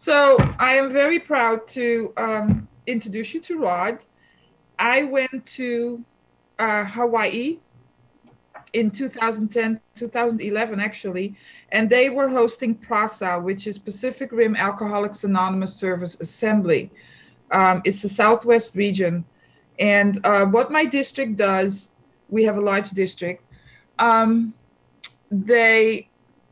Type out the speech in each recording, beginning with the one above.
So I am very proud to introduce you to Rod. I went to Hawaii in 2010, 2011 actually, and they were hosting PRASA, which is Pacific Rim Alcoholics Anonymous Service Assembly. It's the Southwest region. And what my district does, we have a large district, um, they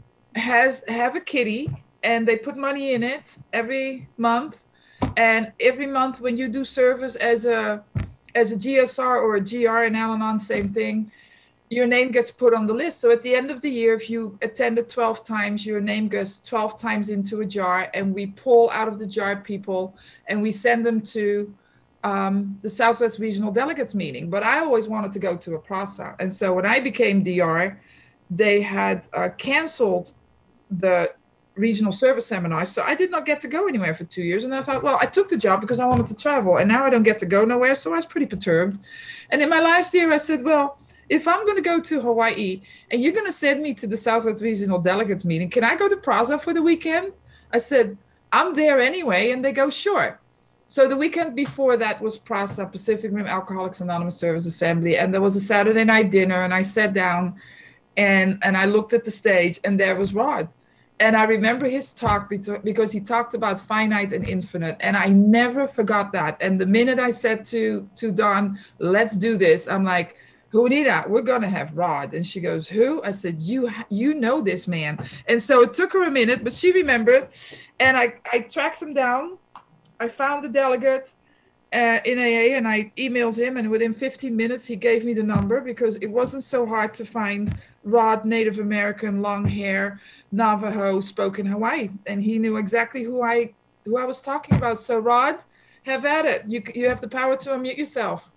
have a kitty and they put money in it every month. And every month when you do service as a GSR or a GR in Al-Anon, same thing, your name gets put on the list. So at the end of the year, if you attended 12 times, your name goes 12 times into a jar, and we pull out of the jar people and we send them to the Southwest Regional Delegates meeting. But I always wanted to go to a PRASA. And so when I became DR, they had canceled the regional service seminars. So I did not get to go anywhere for 2 years. And I thought, well, I took the job because I wanted to travel. And now I don't get to go nowhere. So I was pretty perturbed. And in my last year, I said, well, if I'm going to go to Hawaii and you're going to send me to the Southwest Regional Delegates meeting, can I go to PRASA for the weekend? I said, I'm there anyway. And they go, sure. So the weekend before that was PRASA, Pacific Rim Alcoholics Anonymous Service Assembly. And there was a Saturday night dinner, and I sat down and I looked at the stage, and there was Rod. And I remember his talk because he talked about finite and infinite. And I never forgot that. And the minute I said to Dawn, let's do this, I'm like, Juanita, we're going to have Rod. And she goes, who? I said, you know this man. And so it took her a minute, but she remembered. And I tracked him down. I found the delegate in AA, and I emailed him. And within 15 minutes, he gave me the number, because it wasn't so hard to find Rod, Native American, long hair, Navajo, spoke in Hawaii. And he knew exactly who I was talking about. So Rod, have at it. You have the power to unmute yourself.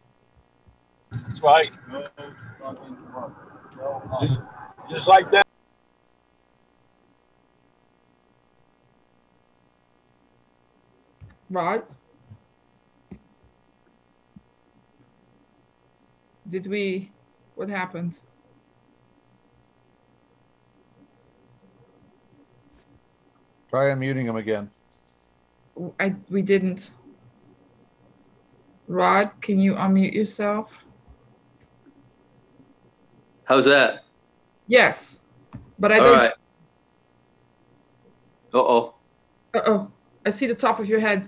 That's right. Just like that. Rod? What happened? Try unmuting him again. We didn't. Rod, can you unmute yourself? How's that? Yes, but I All don't. right. Uh-oh. Uh-oh. I see the top of your head.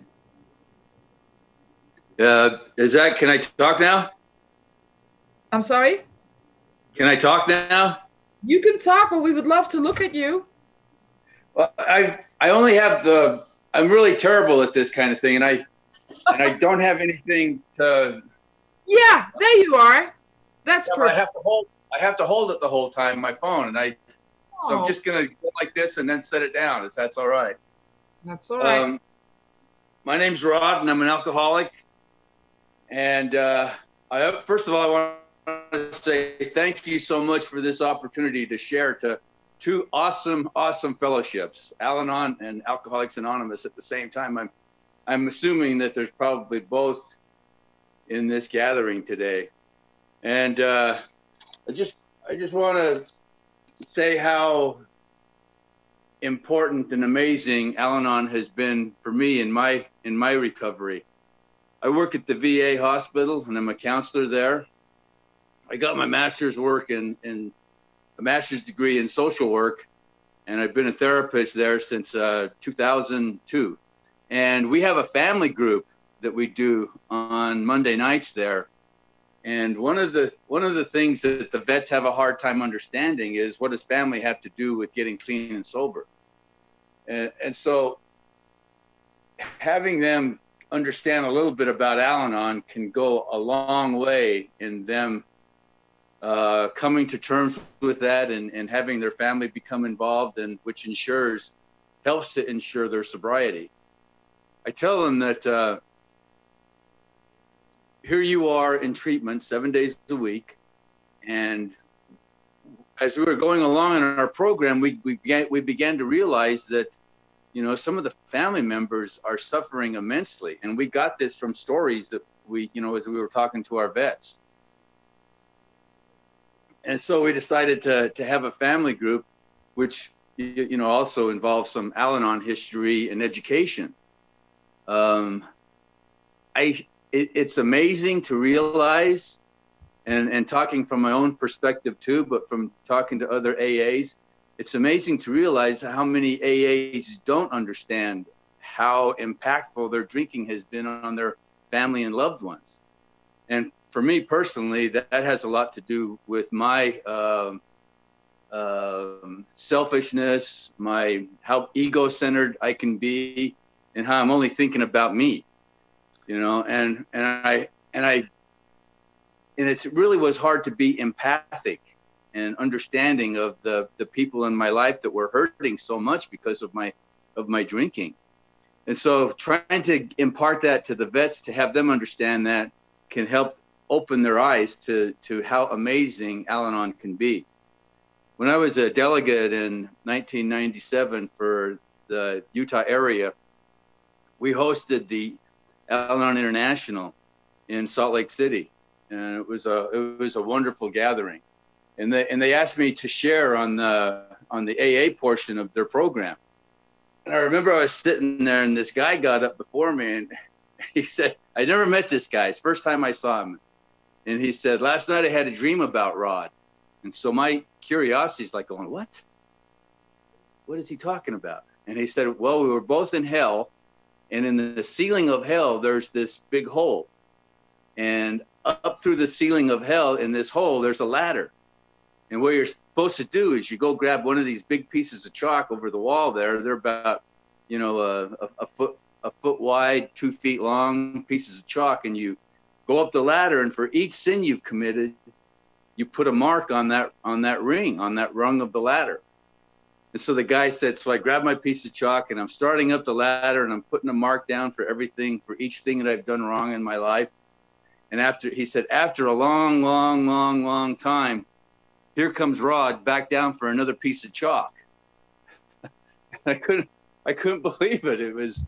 Can I talk now? I'm sorry? Can I talk now? You can talk, but we would love to look at you. Well, I only have I'm really terrible at this kind of thing, and I don't have anything to. Yeah, there you are. That's perfect. I have to hold it the whole time, my phone, so I'm just gonna go like this and then set it down, if that's all right. That's all right. My name's Rod, and I'm an alcoholic. And first of all, I want to say thank you so much for this opportunity to share to two awesome fellowships, Al-Anon and Alcoholics Anonymous, at the same time. I'm assuming that there's probably both in this gathering today. And I just want to say how important and amazing Al-Anon has been for me in my recovery. I work at the VA hospital, and I'm a counselor there. I got my master's a master's degree in social work, and I've been a therapist there since 2002. And we have a family group that we do on Monday nights there. And one of the things that the vets have a hard time understanding is, what does family have to do with getting clean and sober? And so having them understand a little bit about Al-Anon can go a long way in them coming to terms with that and having their family become involved, and which helps to ensure their sobriety. I tell them that here you are in treatment 7 days a week, and as we were going along in our program, we began to realize that, some of the family members are suffering immensely, and we got this from stories that as we were talking to our vets. And so we decided to have a family group, which also involves some Al-Anon history and education. It's amazing to realize, and talking from my own perspective too, but from talking to other AAs, it's amazing to realize how many AAs don't understand how impactful their drinking has been on their family and loved ones. And for me personally, that has a lot to do with my selfishness, how ego-centered I can be, and how I'm only thinking about me, and it really was hard to be empathic and understanding of the people in my life that were hurting so much because of my drinking. And so trying to impart that to the vets, to have them understand that, can help open their eyes to how amazing Al-Anon can be. When I was a delegate in 1997 for the Utah area, we hosted the Al-Anon International in Salt Lake City, and it was a wonderful gathering. And they asked me to share on the AA portion of their program. And I remember I was sitting there, and this guy got up before me, and he said, I never met this guy. It's the first time I saw him. And he said, last night I had a dream about Rod. And so my curiosity is like going, what? What is he talking about? And he said, well, we were both in hell, and in the ceiling of hell, there's this big hole. And up through the ceiling of hell, in this hole, there's a ladder. And what you're supposed to do is you go grab one of these big pieces of chalk over the wall there. They're about, a foot wide, 2 feet long pieces of chalk, and you go up the ladder, and for each sin you've committed, you put a mark on that ring, on that rung of the ladder. And so the guy said, so I grabbed my piece of chalk, and I'm starting up the ladder, and I'm putting a mark down for everything, for each thing that I've done wrong in my life. And after a long, long, long, long time, here comes Rod back down for another piece of chalk. I couldn't believe it. It was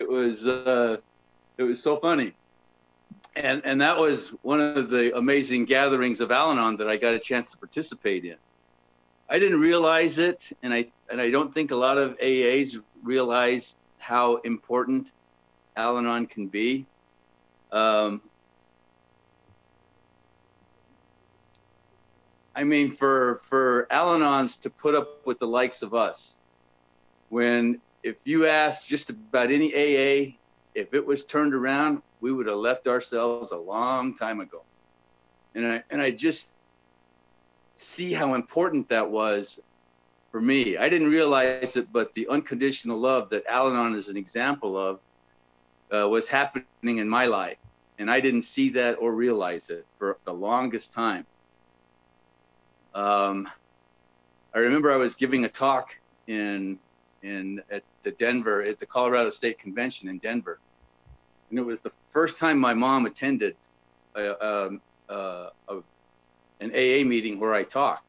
so funny. And that was one of the amazing gatherings of Al-Anon that I got a chance to participate in. I didn't realize it, and I don't think a lot of AAs realize how important Al-Anon can be. For Al-Anons to put up with the likes of us, if you ask just about any AA, if it was turned around, we would have left ourselves a long time ago. And I just see how important that was for me. I didn't realize it, but the unconditional love that Al-Anon is an example of was happening in my life. And I didn't see that or realize it for the longest time. I remember I was giving a talk at the Colorado State Convention in Denver. And it was the first time my mom attended an AA meeting where I talked.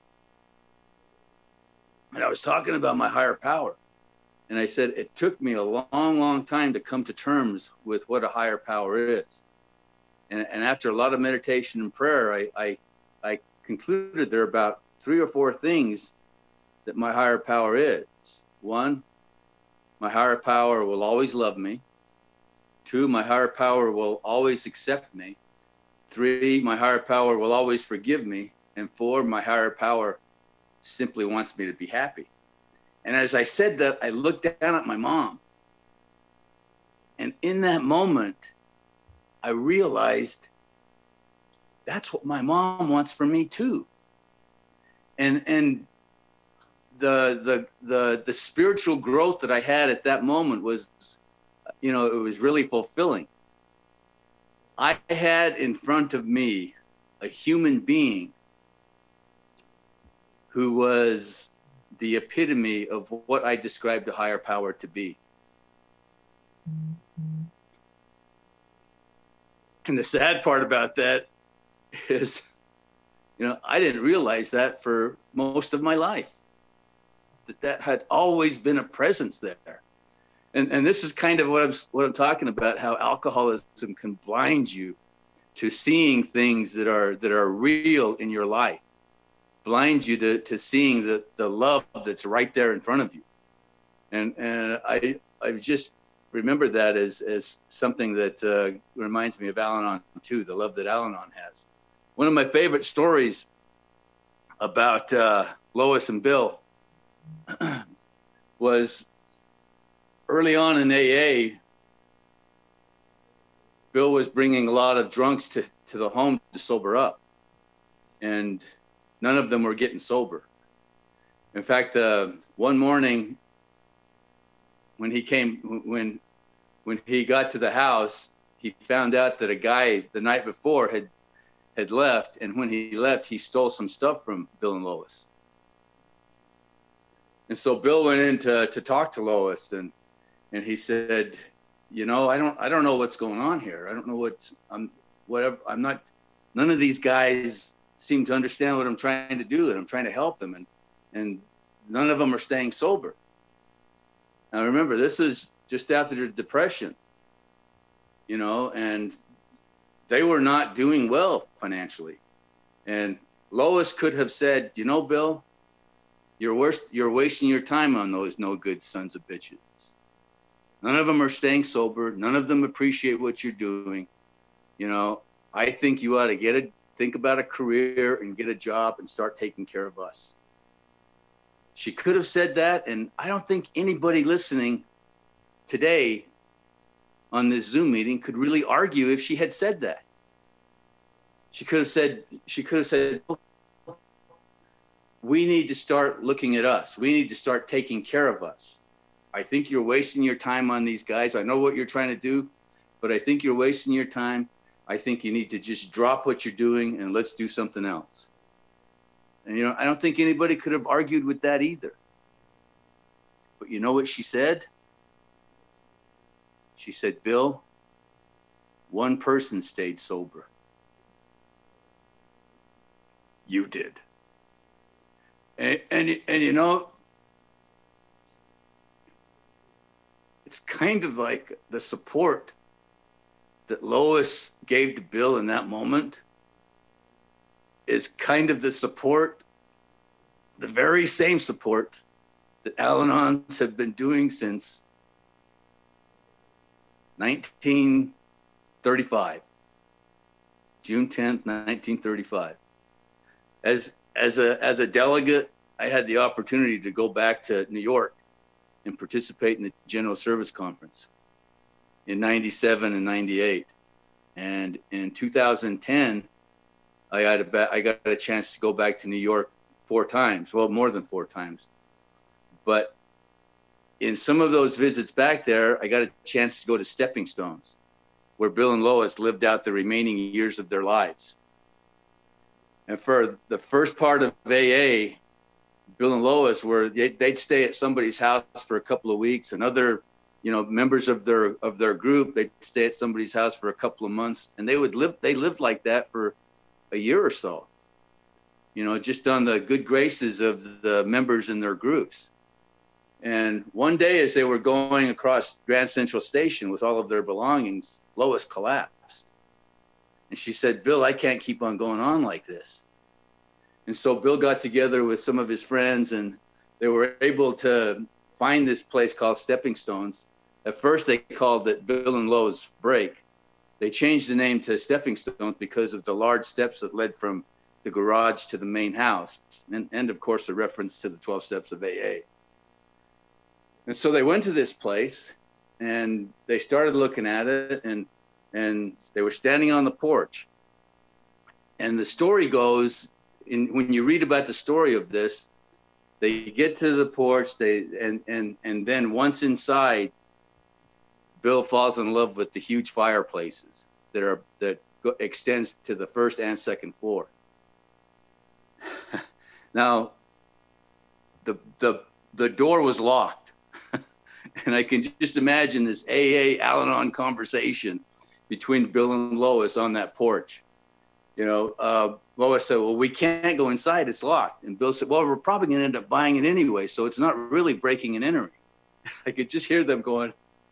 And I was talking about my higher power. And I said, it took me a long, long time to come to terms with what a higher power is. And after a lot of meditation and prayer, I concluded there are about 3 or 4 things that my higher power is. 1, my higher power will always love me. 2, my higher power will always accept me. 3, my higher power will always forgive me. And 4, my higher power simply wants me to be happy. And as I said that, I looked down at my mom. And in that moment, I realized that's what my mom wants for me too. And the spiritual growth that I had at that moment was, it was really fulfilling. I had in front of me a human being who was the epitome of what I described a higher power to be. And the sad part about that is, I didn't realize that for most of my life, that had always been a presence there. And this is kind of what I'm talking about, how alcoholism can blind you to seeing things that are real in your life. blind you to seeing the love that's right there in front of you. And I just remember that as something that reminds me of Al-Anon too, the love that Al-Anon has. One of my favorite stories about Lois and Bill was early on in AA. Bill was bringing a lot of drunks to the home to sober up, and none of them were getting sober. In fact, one morning when he got to the house, he found out that a guy the night before had left, and when he left, he stole some stuff from Bill and Lois. And so Bill went in to talk to Lois, and he said, you know, I don't know what's going on here. I don't know none of these guys seem to understand what I'm trying to do, and I'm trying to help them, and none of them are staying sober. Now remember, this is just after the Depression, you know, and they were not doing well financially. And Lois could have said, you know, Bill, you're wasting your time on those no good sons of bitches. None of them are staying sober. None of them appreciate what you're doing. You know, I think you ought to think about a career and get a job and start taking care of us. She could have said that, and I don't think anybody listening today on this Zoom meeting could really argue if she had said that. She could have said, we need to start looking at us. We need to start taking care of us. I think you're wasting your time on these guys. I know what you're trying to do, but I think you're wasting your time. I think you need to just drop what you're doing and let's do something else. And, you know, I don't think anybody could have argued with that either. But you know what she said? She said, Bill, one person stayed sober. You did. And you know, it's kind of like the support that Lois gave to Bill in that moment is kind of the support, the very same support that Al-Anons have been doing since 1935, June 10th, 1935. As a delegate, I had the opportunity to go back to New York and participate in the General Service Conference in 97 and 98. And in 2010, I got a chance to go back to New York 4 times, well, more than 4 times. But in some of those visits back there, I got a chance to go to Stepping Stones, where Bill and Lois lived out the remaining years of their lives. And for the first part of AA, Bill and Lois they'd stay at somebody's house for a couple of weeks, and other, you know, members of their group, they'd stay at somebody's house for a couple of months, and they lived like that for a year or so, you know, just on the good graces of the members in their groups. And one day, as they were going across Grand Central Station with all of their belongings, Lois collapsed. And she said, Bill, I can't keep on going on like this. And so Bill got together with some of his friends, and they were able to find this place called Stepping Stones. At first, they called it Bill and Lois Break. They changed the name to Stepping Stones because of the large steps that led from the garage to the main house. And of course, a reference to the 12 steps of AA. And so they went to this place, and they started looking at it, and they were standing on the porch. And the story goes, when you read about the story of this, they get to the porch, and then once inside, Bill falls in love with the huge fireplaces that extends to the first and second floor. Now, the door was locked, and I can just imagine this AA Al-Anon conversation between Bill and Lois on that porch. You know, Lois said, well, we can't go inside, it's locked. And Bill said, well, we're probably gonna end up buying it anyway, so it's not really breaking and entering. I could just hear them going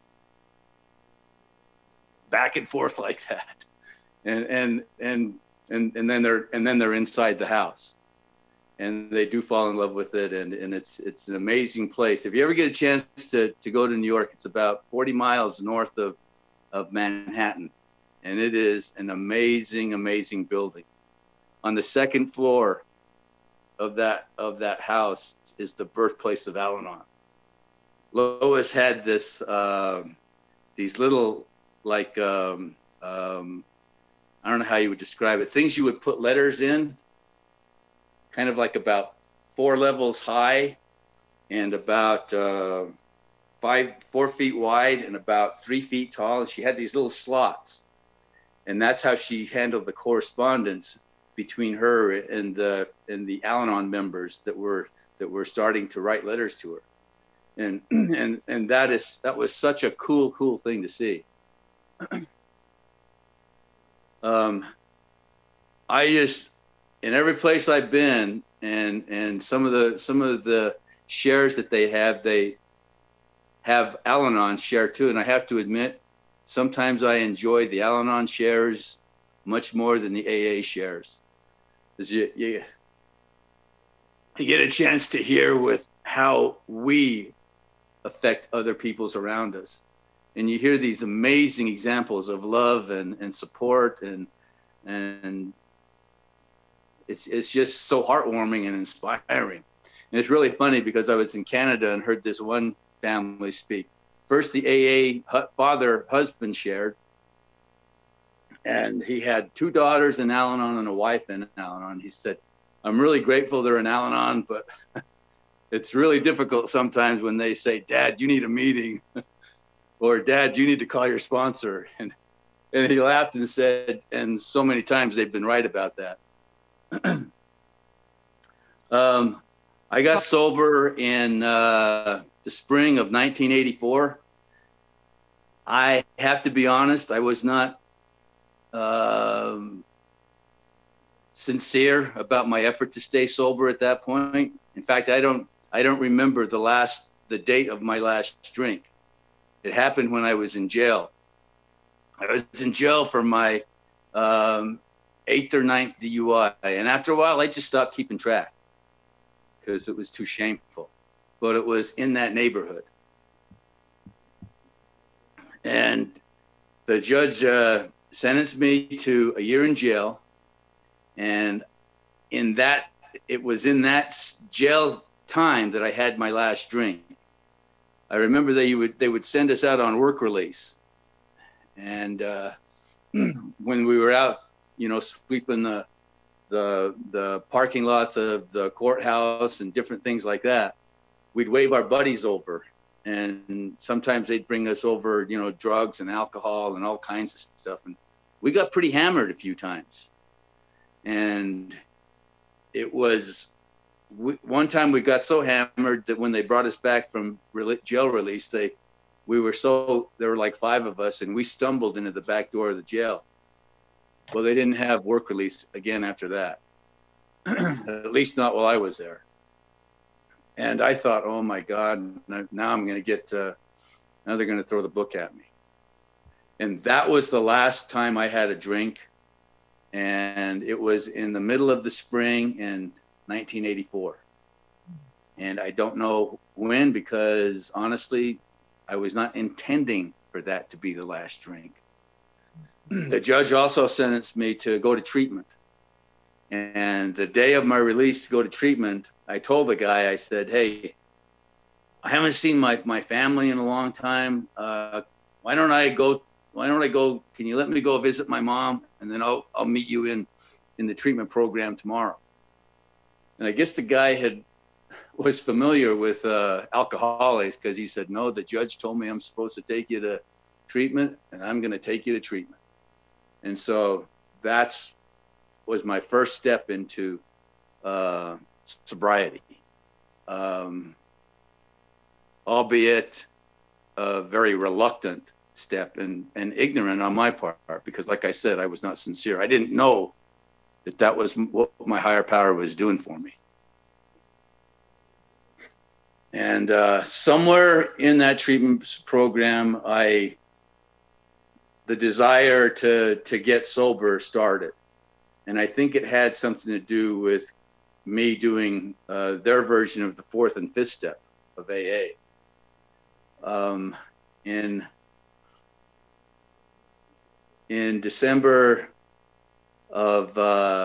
back and forth like that. And then they're inside the house. and they do fall in love with it. And it's an amazing place. If you ever get a chance to go to New York, it's about 40 miles north of Manhattan. And it is an amazing, amazing building. On the second floor of that house is the birthplace of Al-Anon. Lois had this, these little, like, I don't know how you would describe it, things you would put letters in, kind of like about 4 levels high and about 4 feet wide and about 3 feet tall. And she had these little slots. And that's how she handled the correspondence between her and the Al-Anon members that were starting to write letters to her. And that was such a cool thing to see. I just, in every place I've been, and some of the shares that they have Al-Anon share too. And I have to admit, sometimes I enjoy the Al-Anon shares much more than the AA shares. Because you get a chance to hear with how we affect other people's around us. And you hear these amazing examples of love and support and it's just so heartwarming and inspiring. And it's really funny because I was in Canada and heard this one family speak. First, the AA husband shared, and he had 2 daughters in Al-Anon and a wife in Al-Anon. He said, "I'm really grateful they're in Al-Anon, but it's really difficult sometimes when they say, 'Dad, you need a meeting,' or 'Dad, you need to call your sponsor.'" And he laughed and said, and so many times they've been right about that. I got sober in the spring of 1984. I have to be honest, I was not sincere about my effort to stay sober at that point. In fact, I don't remember the date of my last drink. It happened when I was in jail. I was in jail for my 8th or 9th DUI. And after a while, I just stopped keeping track because it was too shameful. But it was in that neighborhood. And the judge sentenced me to a year in jail. And it was in that jail time that I had my last drink. I remember they would send us out on work release. And when we were out, sweeping the parking lots of the courthouse and different things like that, we'd wave our buddies over. And sometimes they'd bring us over, drugs and alcohol and all kinds of stuff. And we got pretty hammered a few times. And it was, one time we got so hammered that when they brought us back from jail release, there were like 5 of us, and we stumbled into the back door of the jail. Well, they didn't have work release again after that, at least not while I was there. And I thought, oh my God, now I'm going to get, now they're going to throw the book at me. And that was the last time I had a drink. And it was in the middle of the spring in 1984. And I don't know when, because honestly, I was not intending for that to be the last drink. The judge also sentenced me to go to treatment. And the day of my release to go to treatment, I told the guy, I said, "Hey, I haven't seen my family in a long time. Why don't I go? Can you let me go visit my mom? And then I'll meet you in the treatment program tomorrow." And I guess the guy was familiar with alcoholics, because he said, "No, the judge told me I'm supposed to take you to treatment, and I'm going to take you to treatment." And so was my first step into sobriety, albeit a very reluctant step and ignorant on my part, because like I said, I was not sincere. I didn't know that was what my higher power was doing for me. And somewhere in that treatment program, the desire to get sober started. And I think it had something to do with me doing their version of the 4th and 5th step of AA. In December of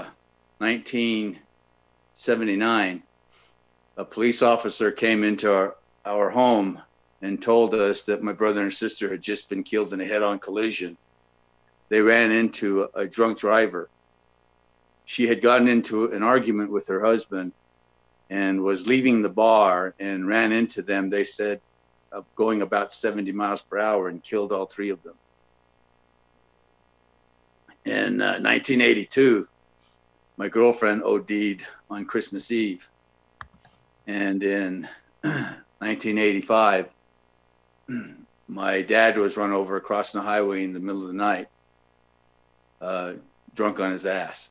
1979, a police officer came into our home and told us that my brother and sister had just been killed in a head-on collision. They ran into a drunk driver. She had gotten into an argument with her husband and was leaving the bar and ran into them, they said, going about 70 miles per hour, and killed all 3 of them. In 1982, my girlfriend OD'd on Christmas Eve. And in 1985, my dad was run over crossing the highway in the middle of the night, drunk on his ass.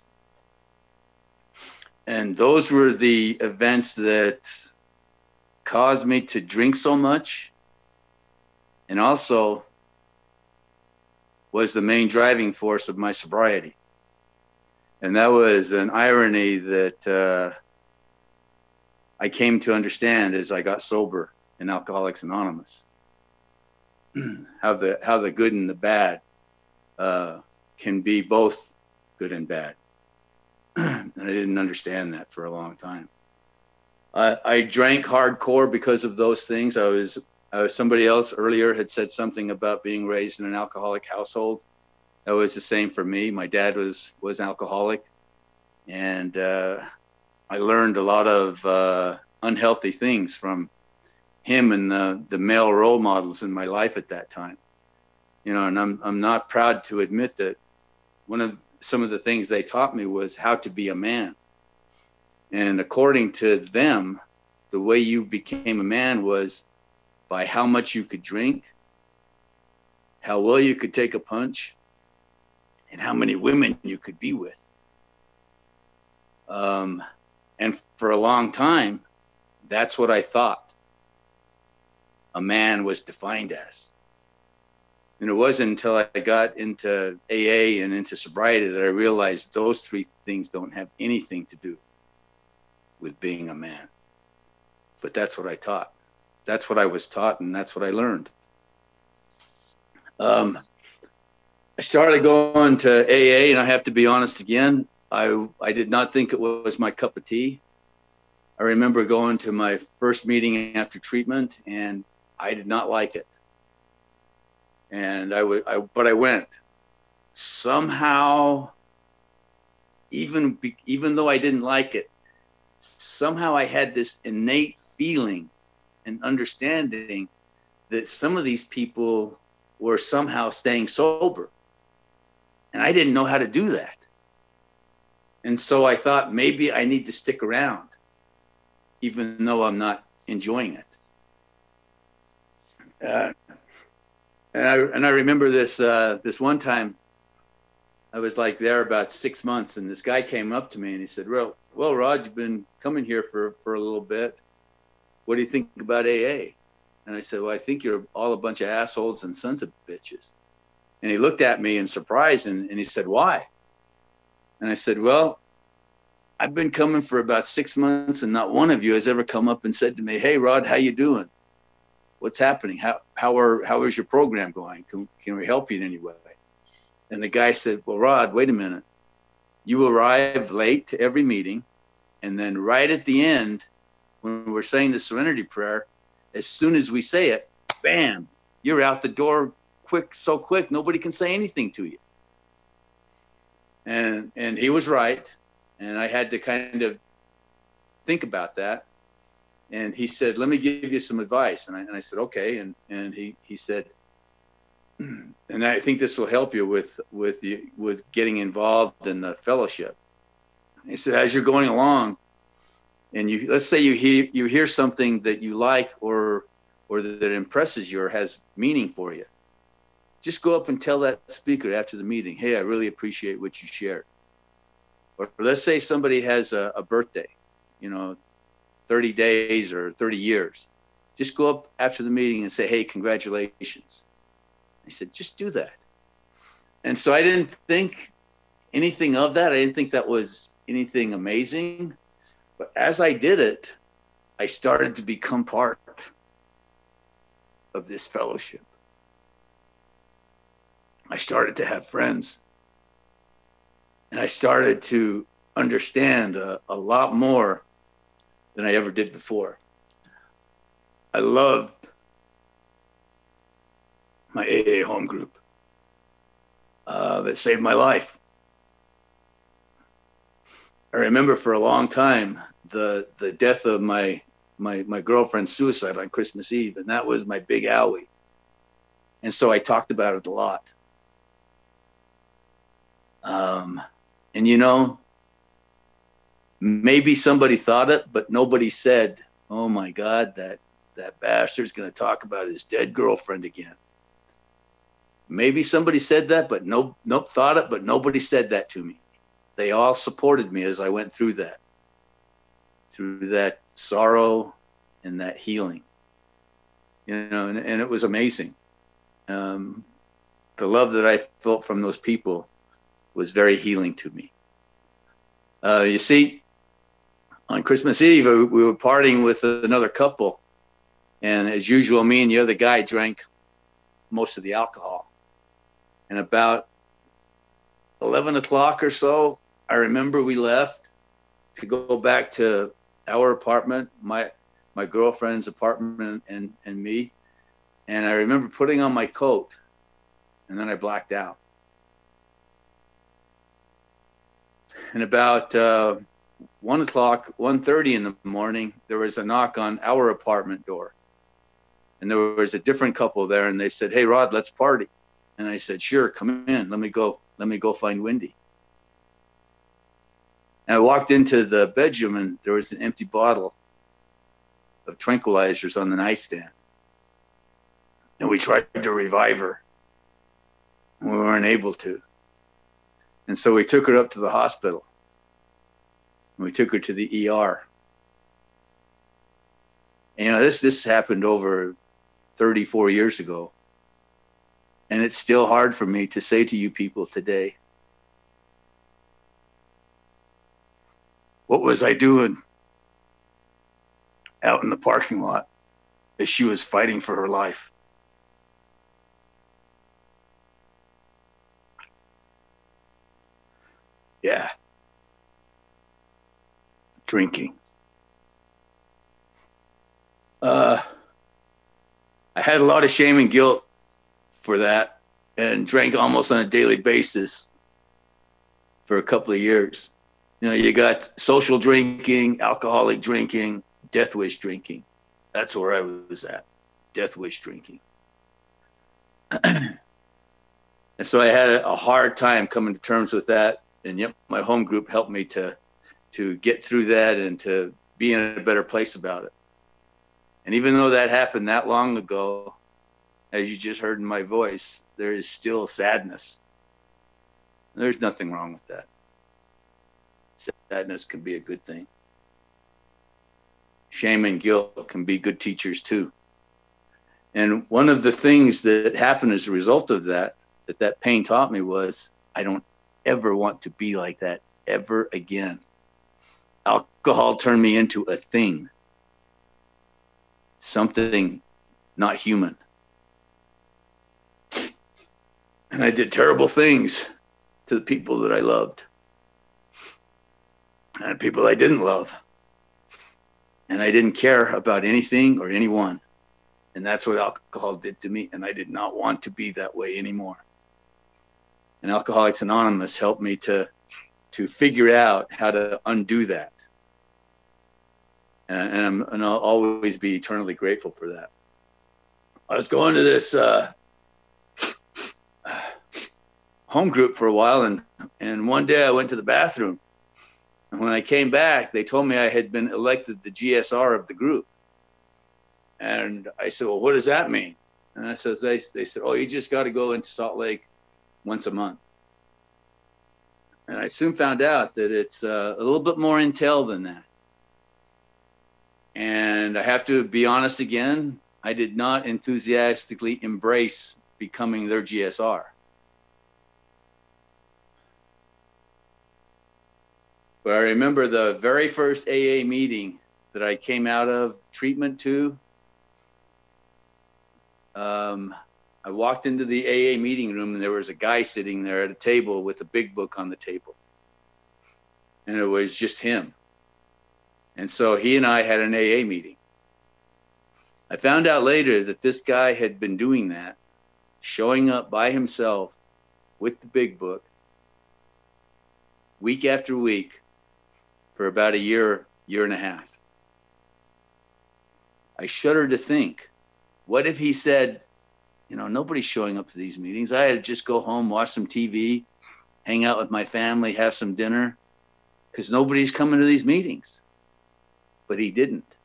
And those were the events that caused me to drink so much, and also was the main driving force of my sobriety. And that was an irony that I came to understand as I got sober in Alcoholics Anonymous. How the good and the bad can be both good and bad. And I didn't understand that for a long time. I drank hardcore because of those things. Somebody else earlier had said something about being raised in an alcoholic household. That was the same for me. My dad was alcoholic, and I learned a lot of unhealthy things from him and the male role models in my life at that time. You know, and I'm not proud to admit that some of the things they taught me was how to be a man. And according to them, the way you became a man was by how much you could drink, how well you could take a punch, and how many women you could be with. And for a long time, that's what I thought a man was defined as. And it wasn't until I got into AA and into sobriety that I realized those 3 things don't have anything to do with being a man. But that's what I taught. That's what I was taught, and that's what I learned. I started going to AA, and I have to be honest again, I did not think it was my cup of tea. I remember going to my first meeting after treatment, and I did not like it. And but I went. Somehow, even though I didn't like it, somehow I had this innate feeling and understanding that some of these people were somehow staying sober. And I didn't know how to do that. And so I thought maybe I need to stick around, even though I'm not enjoying it. And I remember this one time, I was like there about 6 months, and this guy came up to me and he said, well, Rod, you've been coming here for a little bit. What do you think about AA? And I said, well, I think you're all a bunch of assholes and sons of bitches. And he looked at me in surprise and he said, why? And I said, well, I've been coming for about 6 months and not one of you has ever come up and said to me, hey, Rod, how you doing? What's happening? How is your program going? Can we help you in any way? And the guy said, well, Rod, wait a minute. You arrive late to every meeting. And then right at the end, when we're saying the serenity prayer, as soon as we say it, bam, you're out the door so quick, nobody can say anything to you. And he was right. And I had to kind of think about that. And he said, let me give you some advice. And I said, okay. And he said, and I think this will help you with getting involved in the fellowship. He said, as you're going along, and let's say you hear something that you like or that impresses you or has meaning for you, just go up and tell that speaker after the meeting, hey, I really appreciate what you shared. Or let's say somebody has a birthday, 30 days or 30 years. Just go up after the meeting and say, hey, congratulations. He said, just do that. And so I didn't think anything of that. I didn't think that was anything amazing. But as I did it, I started to become part of this fellowship. I started to have friends. And I started to understand a lot more than I ever did before. I loved my AA home group. That saved my life. I remember for a long time the death of my girlfriend's suicide on Christmas Eve, and that was my big owie. And so I talked about it a lot. And you know, maybe somebody thought it, but nobody said, "Oh my God, that bastard's going to talk about his dead girlfriend again." Maybe somebody said that, but nope, thought it, but nobody said that to me. They all supported me as I went through that sorrow and that healing, you know, and it was amazing. The love that I felt from those people was very healing to me. You see, on Christmas Eve, we were partying with another couple, and as usual, me and the other guy drank most of the alcohol. And about 11 o'clock or so, I remember we left to go back to our apartment, my girlfriend's apartment and me. And I remember putting on my coat, and then I blacked out. And about 1 o'clock, 1:30 in the morning, there was a knock on our apartment door. And there was a different couple there, and they said, "Hey, Rod, let's party." And I said, "Sure, come in. Let me go find Wendy." And I walked into the bedroom, and there was an empty bottle of tranquilizers on the nightstand. And we tried to revive her. We weren't able to. And so we took her up to the hospital. And we took her to the ER. And, you know, this happened over 34 years ago. And it's still hard for me to say to you people today, what was I doing out in the parking lot as she was fighting for her life? Yeah. Drinking. I had a lot of shame and guilt for that, and drank almost on a daily basis for a couple of years. You know, you got social drinking, alcoholic drinking, death wish drinking. That's where I was at, death wish drinking. And so I had a hard time coming to terms with that. And yet my home group helped me to get through that and to be in a better place about it. And even though that happened that long ago, as you just heard in my voice, there is still sadness. There's nothing wrong with that. Sadness can be a good thing. Shame and guilt can be good teachers too. And one of the things that happened as a result of that pain taught me was, I don't ever want to be like that ever again. Alcohol turned me into a thing. Something not human. And I did terrible things to the people that I loved and people I didn't love. And I didn't care about anything or anyone. And that's what alcohol did to me. And I did not want to be that way anymore. And Alcoholics Anonymous helped me to figure out how to undo that. And I'll always be eternally grateful for that. I was going to this home group for a while, and one day I went to the bathroom, and when I came back, they told me I had been elected the GSR of the group. And I said, "Well, what does that mean?" And I said, they said, "Oh, you just got to go into Salt Lake once a month." And I soon found out that it's a little bit more intel than that. And I have to be honest again, I did not enthusiastically embrace becoming their GSR. But I remember the very first AA meeting that I came out of treatment to. I walked into the AA meeting room and there was a guy sitting there at a table with a big book on the table. And it was just him. And so he and I had an AA meeting. I found out later that this guy had been doing that, showing up by himself with the big book, week after week, for about a year, year and a half. I shudder to think, what if he said, you know, nobody's showing up to these meetings. I had to just go home, watch some TV, hang out with my family, have some dinner, because nobody's coming to these meetings. But he didn't.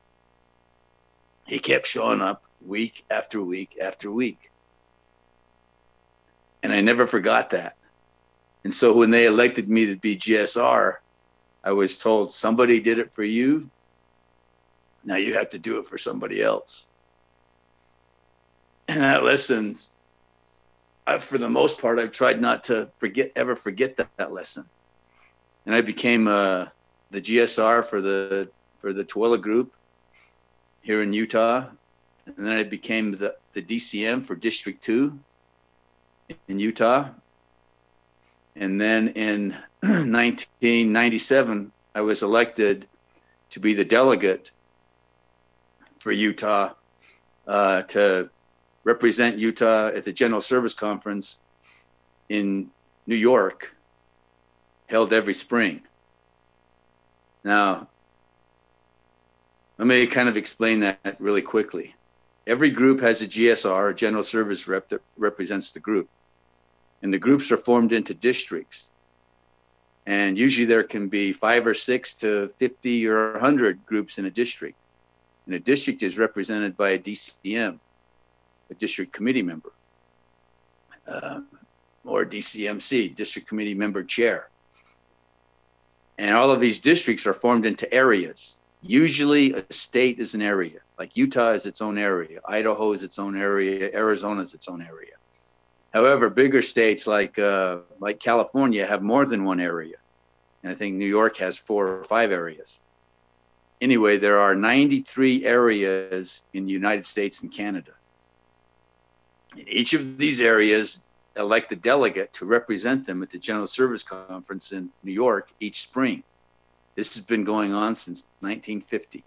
He kept showing up week after week after week. And I never forgot that. And so when they elected me to be GSR, I was told, somebody did it for you. Now you have to do it for somebody else. And that lesson, for the most part, I've tried not to ever forget that lesson. And I became the GSR for the Tooele group here in Utah. And then I became the DCM for District 2 in Utah. And then in 1997, I was elected to be the delegate for Utah to represent Utah at the General Service Conference in New York, held every spring. Now, let me kind of explain that really quickly. Every group has a GSR, a General Service Rep, that represents the group. And the groups are formed into districts. And usually there can be 5 or 6 to 50 or 100 groups in a district. And a district is represented by a DCM, a district committee member, or DCMC, district committee member chair. And all of these districts are formed into areas. Usually a state is an area, like Utah is its own area, Idaho is its own area, Arizona is its own area. However, bigger states like California have more than one area. And I think New York has 4 or 5 areas. Anyway, there are 93 areas in the United States and Canada. And each of these areas elect a delegate to represent them at the General Service Conference in New York each spring. This has been going on since 1950.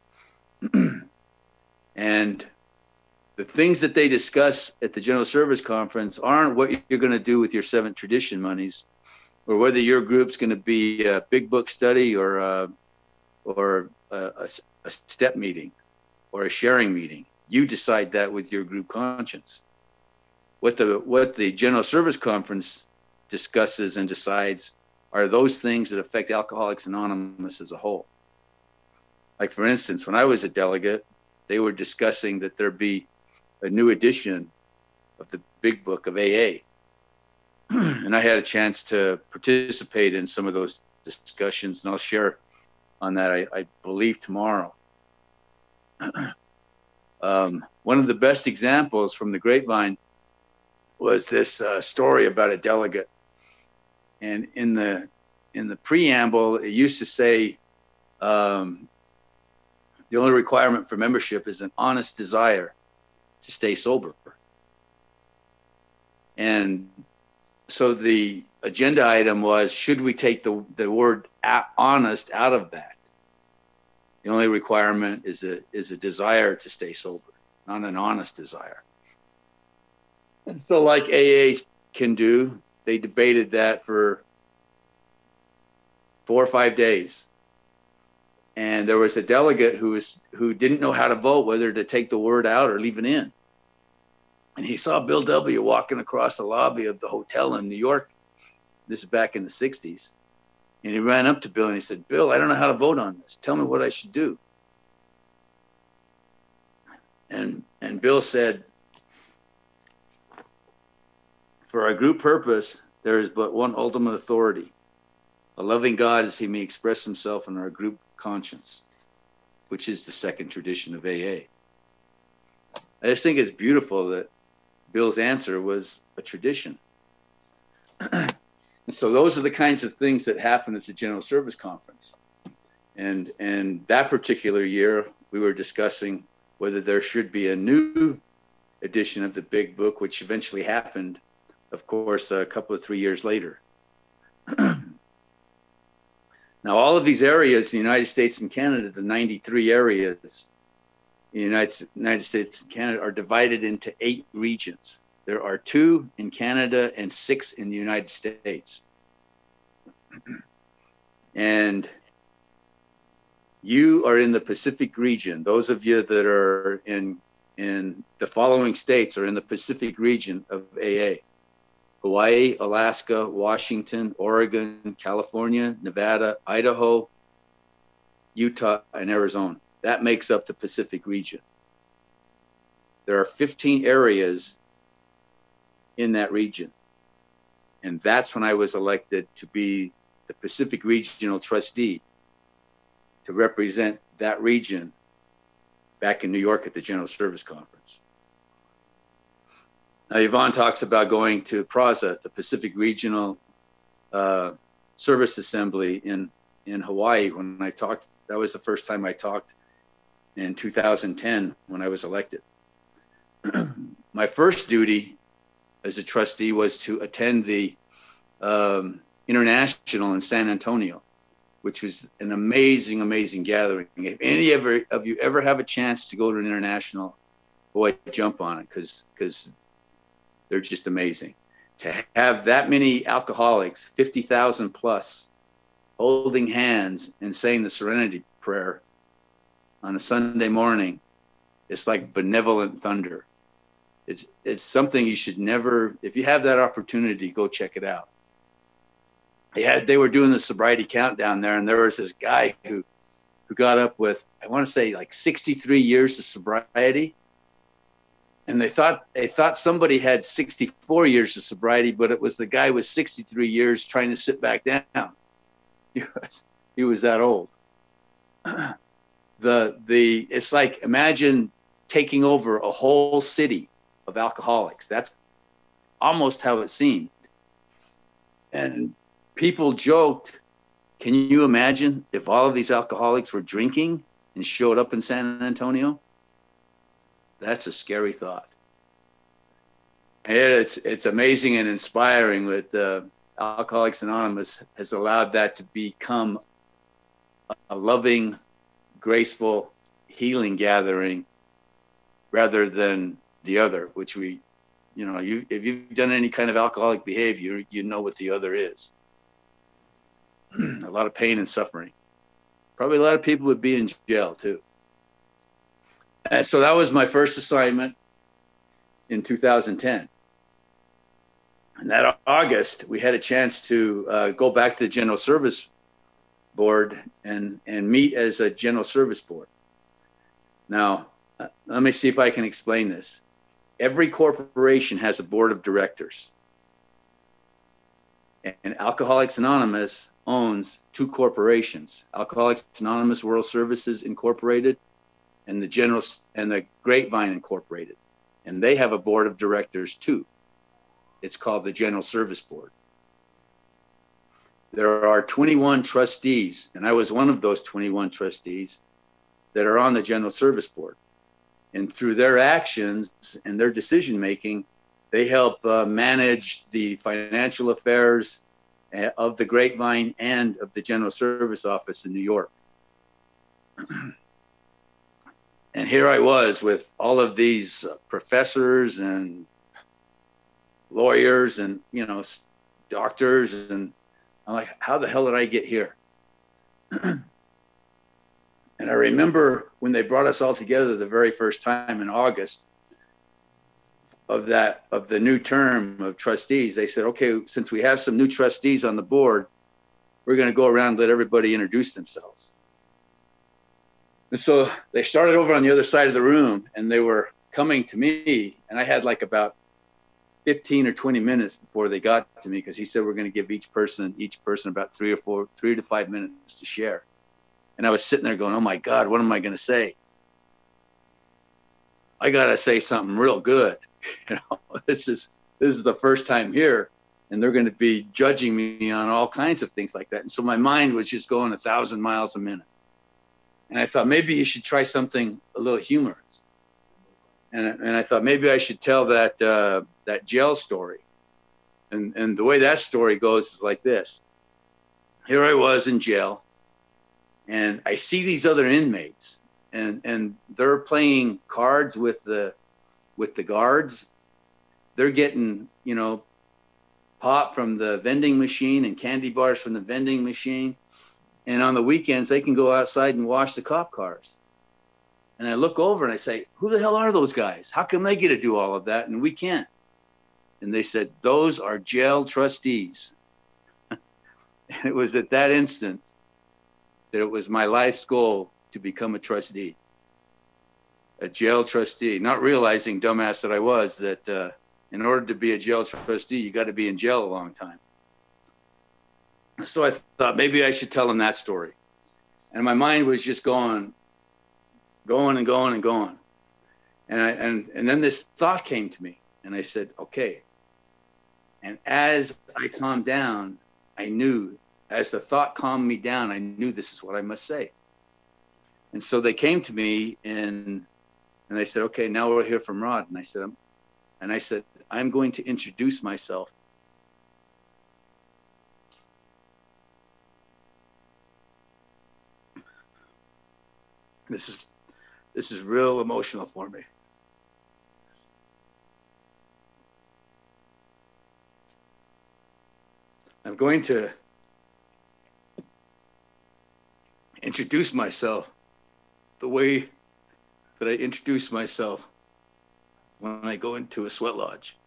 And the things that they discuss at the General Service Conference aren't what you're going to do with your 7th tradition monies, or whether your group's going to be a big book study or a step meeting or a sharing meeting. You decide that with your group conscience. What the General Service Conference discusses and decides are those things that affect Alcoholics Anonymous as a whole. Like, for instance, when I was a delegate, they were discussing that there be a new edition of the Big Book of AA. And I had a chance to participate in some of those discussions, and I'll share on that, I believe, tomorrow. One of the best examples from the grapevine was this story about a delegate. And in the preamble, it used to say, the only requirement for membership is an honest desire to stay sober. And so the agenda item was, should we take the word honest out of that? The only requirement is a desire to stay sober, not an honest desire. And so, like AAs can do, they debated that for 4 or 5 days. And there was a delegate who didn't know how to vote, whether to take the word out or leave it in. And he saw Bill W. walking across the lobby of the hotel in New York. This is back in the 60s. And he ran up to Bill and he said, "Bill, I don't know how to vote on this. Tell me what I should do." And Bill said, "For our group purpose, there is but one ultimate authority, a loving God as he may express himself in our group conscience, which is the 2nd tradition of AA." I just think it's beautiful that Bill's answer was a tradition. And so those are the kinds of things that happen at the General Service Conference. And that particular year, we were discussing whether there should be a new edition of the Big Book, which eventually happened, of course, a couple of 3 years later. Now, all of these areas, the United States and Canada, the 93 areas in the United States and Canada, are divided into 8 regions. There are 2 in Canada and 6 in the United States. And you are in the Pacific region. Those of you that are in the following states are in the Pacific region of AA: Hawaii, Alaska, Washington, Oregon, California, Nevada, Idaho, Utah, and Arizona. That makes up the Pacific region. There are 15 areas in that region. And that's when I was elected to be the Pacific Regional Trustee, to represent that region back in New York at the General Service Conference. Now, Yvonne talks about going to PRASA, the Pacific Regional Service Assembly in Hawaii. When I talked, that was the first time I talked in 2010 when I was elected. My first duty as a trustee was to attend the International in San Antonio, which was an amazing, amazing gathering. If any of you ever have a chance to go to an international, boy, jump on it, because they're just amazing. To have that many alcoholics, 50,000 plus, holding hands and saying the Serenity Prayer on a Sunday morning, it's like benevolent thunder. It's something you should never, if you have that opportunity, go check it out. They were doing the sobriety countdown there, and there was this guy who got up with, I want to say, like 63 years of sobriety. And they thought somebody had 64 years of sobriety, but it was the guy with 63 years trying to sit back down. He was that old. It's like, imagine taking over a whole city of alcoholics. That's almost how it seemed. And people joked, can you imagine if all of these alcoholics were drinking and showed up in San Antonio? That's a scary thought. And it's amazing and inspiring that Alcoholics Anonymous has allowed that to become a loving, graceful, healing gathering rather than the other, which if you've done any kind of alcoholic behavior, you know what the other is. A lot of pain and suffering. Probably a lot of people would be in jail too. So that was my first assignment in 2010. And that August, we had a chance to go back to the General Service Board and meet as a General Service Board. Now, let me see if I can explain this. Every corporation has a board of directors. And Alcoholics Anonymous owns 2 corporations: Alcoholics Anonymous World Services Incorporated and the Grapevine Incorporated. And they have a board of directors too. It's called the General Service Board. There are 21 trustees, and I was one of those 21 trustees that are on the General Service Board. And through their actions and their decision making, they help manage the financial affairs of the Grapevine and of the General Service Office in New York. And here I was with all of these professors and lawyers and, doctors. And I'm like, how the hell did I get here? And I remember when they brought us all together the very first time in August of the new term of trustees, they said, okay, since we have some new trustees on the board, we're going to go around and let everybody introduce themselves. And so they started over on the other side of the room, and they were coming to me, and I had like about 15 or 20 minutes before they got to me, because he said we're going to give each person about 3 to 5 minutes to share. And I was sitting there going, oh my God, what am I going to say? I got to say something real good. This is the first time here. and they're going to be judging me on all kinds of things like that. And so my mind was just going 1,000 miles a minute. And I thought maybe you should try something a little humorous. And I thought maybe I should tell that jail story. And the way that story goes is like this. Here I was in jail, and I see these other inmates, and they're playing cards with the guards. They're getting, pop from the vending machine and candy bars from the vending machine. And on the weekends, they can go outside and wash the cop cars. And I look over and I say, who the hell are those guys? How come they get to do all of that and we can't? And they said, those are jail trustees. And it was at that instant that it was my life's goal to become a trustee, a jail trustee, not realizing, dumbass that I was, that in order to be a jail trustee, you got to be in jail a long time. So I thought maybe I should tell them that story. And my mind was just going and going and going. And then this thought came to me, and I said, okay. And as I calmed down, I knew, as the thought calmed me down, I knew this is what I must say. And so they came to me and they said, okay, now we'll hear from Rod. And I said, I'm going to introduce myself. This is real emotional for me. I'm going to introduce myself the way that I introduce myself when I go into a sweat lodge.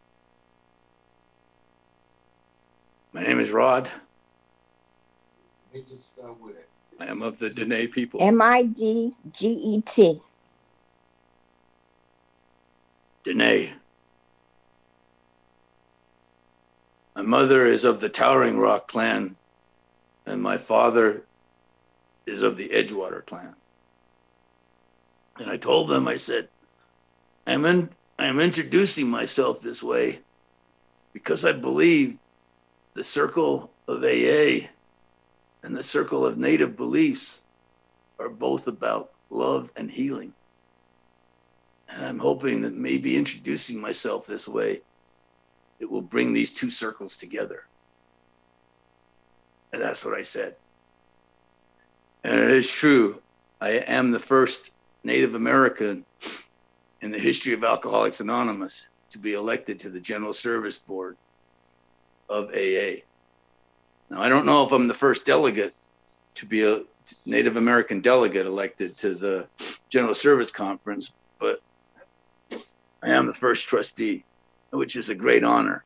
My name is Rod. I am of the Dene people. Midget. Dene. My mother is of the Towering Rock clan, and my father is of the Edgewater clan. And I told them, I said, I'm introducing myself this way because I believe the circle of AA and the circle of Native beliefs are both about love and healing. And I'm hoping that maybe introducing myself this way, it will bring these two circles together. And that's what I said. And it is true. I am the first Native American in the history of Alcoholics Anonymous to be elected to the General Service Board of AA. Now, I don't know if I'm the first delegate to be a Native American delegate elected to the General Service Conference, but I am the first trustee, which is a great honor.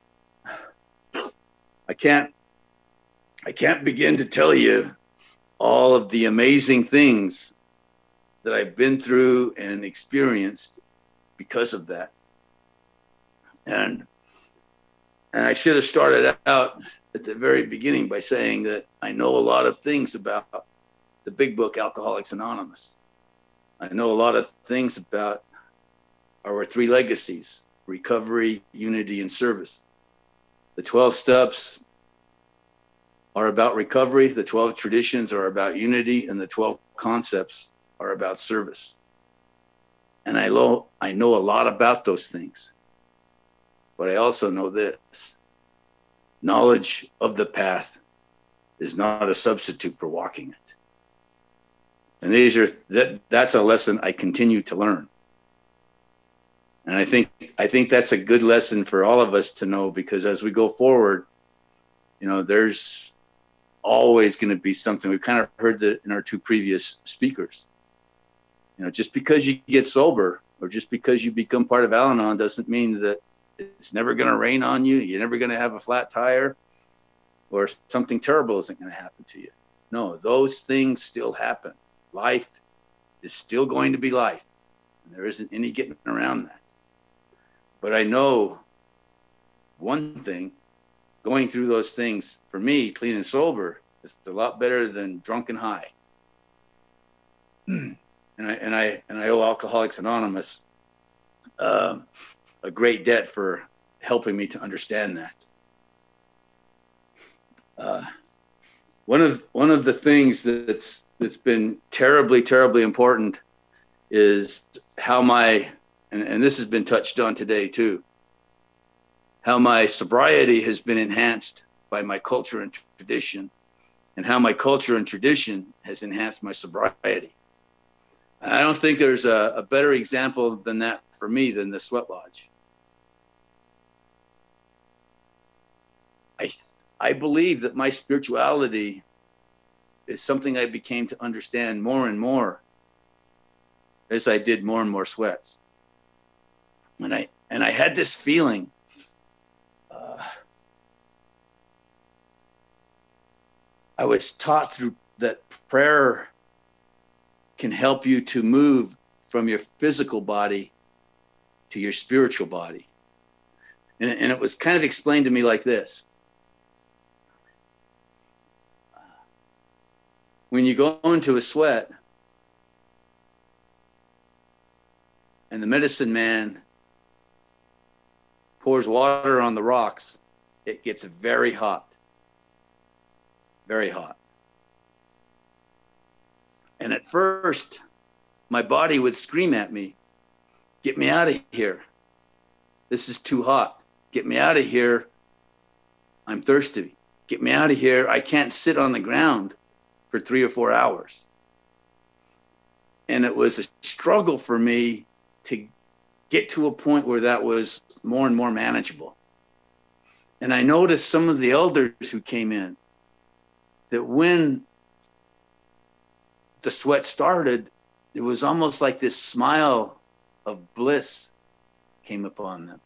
I can't begin to tell you all of the amazing things that I've been through and experienced because of that. And I should have started out at the very beginning by saying that I know a lot of things about the big book, Alcoholics Anonymous. I know a lot of things about our three legacies: recovery, unity, and service. The 12 steps are about recovery, the 12 traditions are about unity, and the 12 concepts are about service. And I know a lot about those things, but I also know this: knowledge of the path is not a substitute for walking it. And that's a lesson I continue to learn. And I think that's a good lesson for all of us to know, because as we go forward, there's always going to be something. We've kind of heard that in our two previous speakers. Just because you get sober or just because you become part of Al-Anon doesn't mean that it's never going to rain on you. You're never going to have a flat tire, or something terrible isn't going to happen to you. No, those things still happen. Life is still going to be life. And there isn't any getting around that. But I know one thing: going through those things, for me, clean and sober, is a lot better than drunk and high. And I owe Alcoholics Anonymous a great debt for helping me to understand that. One of the things that's been terribly important is how and this has been touched on today too, how my sobriety has been enhanced by my culture and tradition, and how my culture and tradition has enhanced my sobriety. I don't think there's a better example than that for me than the Sweat Lodge. I believe that my spirituality is something I became to understand more and more as I did more and more sweats. And I had this feeling I was taught through that prayer can help you to move from your physical body to your spiritual body. And it was kind of explained to me like this. When you go into a sweat and the medicine man pours water on the rocks, it gets very hot. Very hot. And at first, my body would scream at me, "Get me out of here. This is too hot. Get me out of here. I'm thirsty. Get me out of here. I can't sit on the ground for 3 or 4 hours." And it was a struggle for me to get to a point where that was more and more manageable. And I noticed some of the elders who came in, that when the sweat started, it was almost like this smile of bliss came upon them.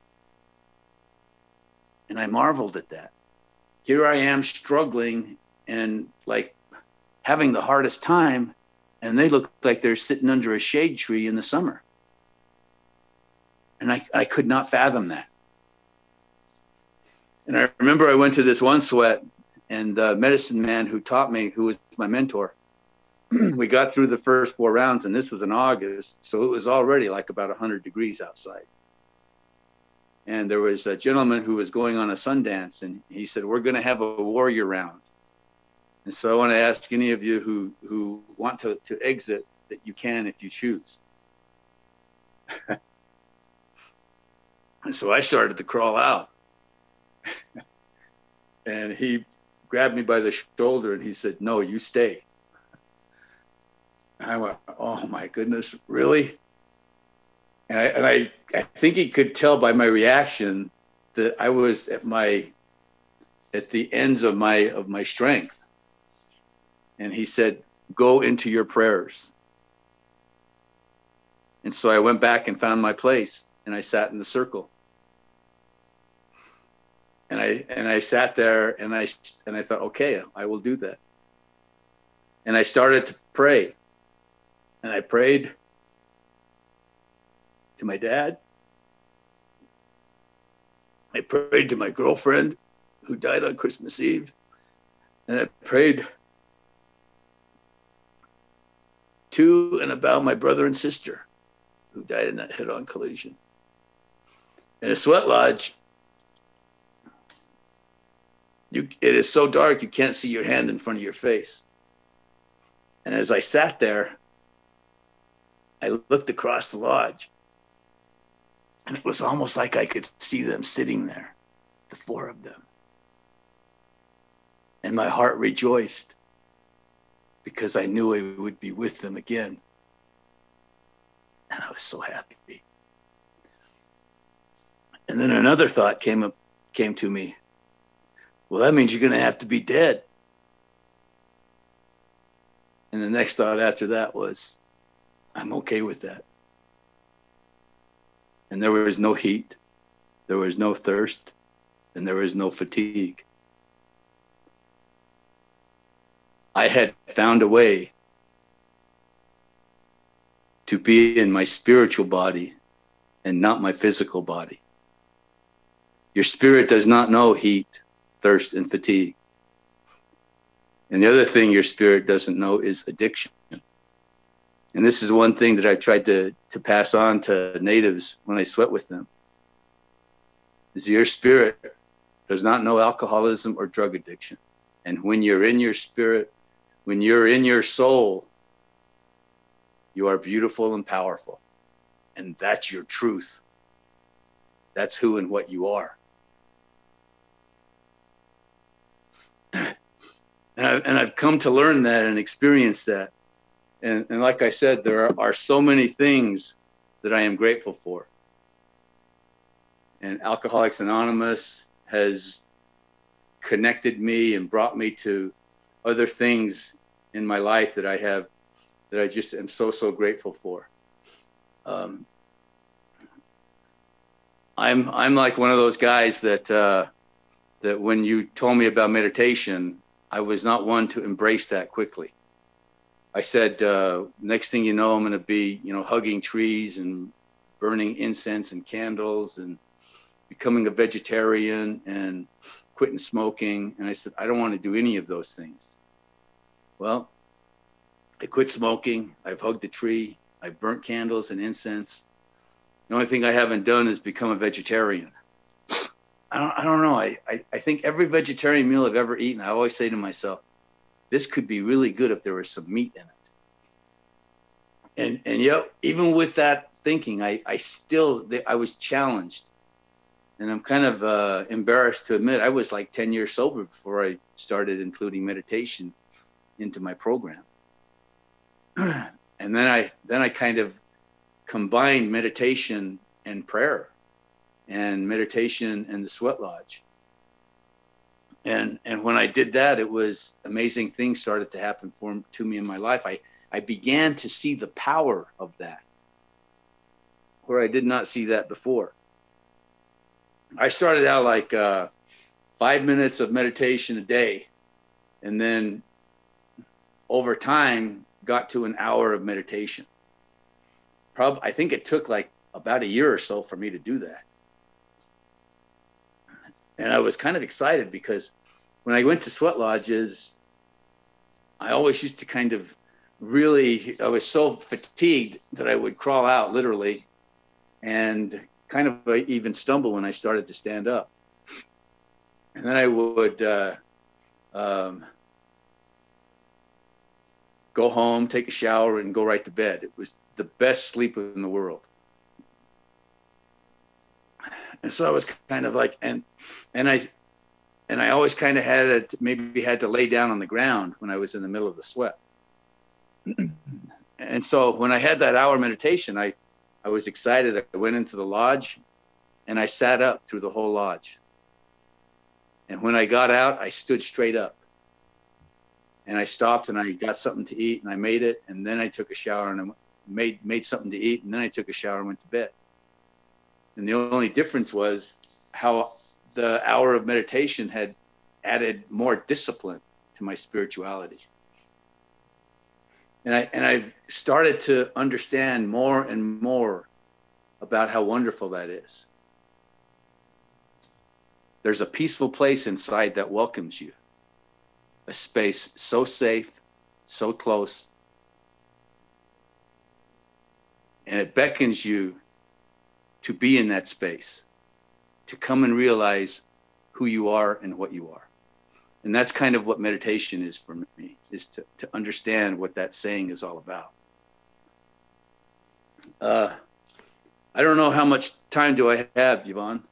And I marveled at that. Here I am struggling and like having the hardest time, and they look like they're sitting under a shade tree in the summer. And I could not fathom that. And I remember I went to this one sweat, and the medicine man who taught me, who was my mentor, we got through the first 4 rounds, and this was in August, so it was already like about 100 degrees outside. And there was a gentleman who was going on a sun dance, and he said, "We're going to have a warrior round." And so I want to ask any of you who want to exit that you can if you choose. And so I started to crawl out. And he grabbed me by the shoulder and he said, "No, you stay." And I went, "Oh my goodness, really?" And I think he could tell by my reaction that I was at the ends of my strength. And he said, "Go into your prayers." And so I went back and found my place, and I sat in the circle. And I sat there, and I thought, okay, I will do that. And I started to pray. And I prayed to my dad. I prayed to my girlfriend who died on Christmas Eve. And I prayed to and about my brother and sister who died in that head-on collision. In a sweat lodge, it is so dark you can't see your hand in front of your face. And as I sat there, I looked across the lodge, and it was almost like I could see them sitting there, the 4 of them. And my heart rejoiced because I knew I would be with them again. And I was so happy. And then another thought came to me. Well, that means you're going to have to be dead. And the next thought after that was, I'm okay with that. And there was no heat, there was no thirst, and there was no fatigue. I had found a way to be in my spiritual body and not my physical body. Your spirit does not know heat, thirst, and fatigue. And the other thing your spirit doesn't know is addiction. And this is one thing that I tried to pass on to natives when I sweat with them, is your spirit does not know alcoholism or drug addiction. And when you're in your spirit, when you're in your soul, you are beautiful and powerful. And that's your truth. That's who and what you are. And I've come to learn that and experience that. And like I said, there are so many things that I am grateful for. And Alcoholics Anonymous has connected me and brought me to other things in my life that I just am so grateful for. I'm like one of those guys that when you told me about meditation, I was not one to embrace that quickly. I said, next thing you know, I'm going to be, hugging trees and burning incense and candles and becoming a vegetarian and quitting smoking. And I said, I don't want to do any of those things. Well, I quit smoking. I've hugged a tree. I've burnt candles and incense. The only thing I haven't done is become a vegetarian. I don't know. I think every vegetarian meal I've ever eaten, I always say to myself, this could be really good if there was some meat in it. And even with that thinking, I was challenged. And I'm kind of embarrassed to admit I was like 10 years sober before I started including meditation into my program. And then I kind of combined meditation and prayer, and meditation and the Sweat Lodge. And when I did that, it was amazing things started to happen to me in my life. I began to see the power of that, where I did not see that before. I started out like 5 minutes of meditation a day, and then over time got to an hour of meditation. I think it took like about a year or so for me to do that. And I was kind of excited because when I went to sweat lodges, I always used to kind of I was so fatigued that I would crawl out literally and kind of even stumble when I started to stand up. And then I would go home, take a shower, and go right to bed. It was the best sleep in the world. And so I was kind of like, and I always kind of had to lay down on the ground when I was in the middle of the sweat. And so when I had that hour meditation, I was excited. I went into the lodge and I sat up through the whole lodge. And when I got out, I stood straight up. And I stopped and I got something to eat and I made it. And then I took a shower and I made something to eat. And then I took a shower and went to bed. And the only difference was how the hour of meditation had added more discipline to my spirituality. And I've started to understand more and more about how wonderful that is. There's a peaceful place inside that welcomes you. A space so safe, so close. And it beckons you to be in that space, to come and realize who you are and what you are. And that's kind of what meditation is for me, is to understand what that saying is all about. I don't know how much time do I have, Yvonne?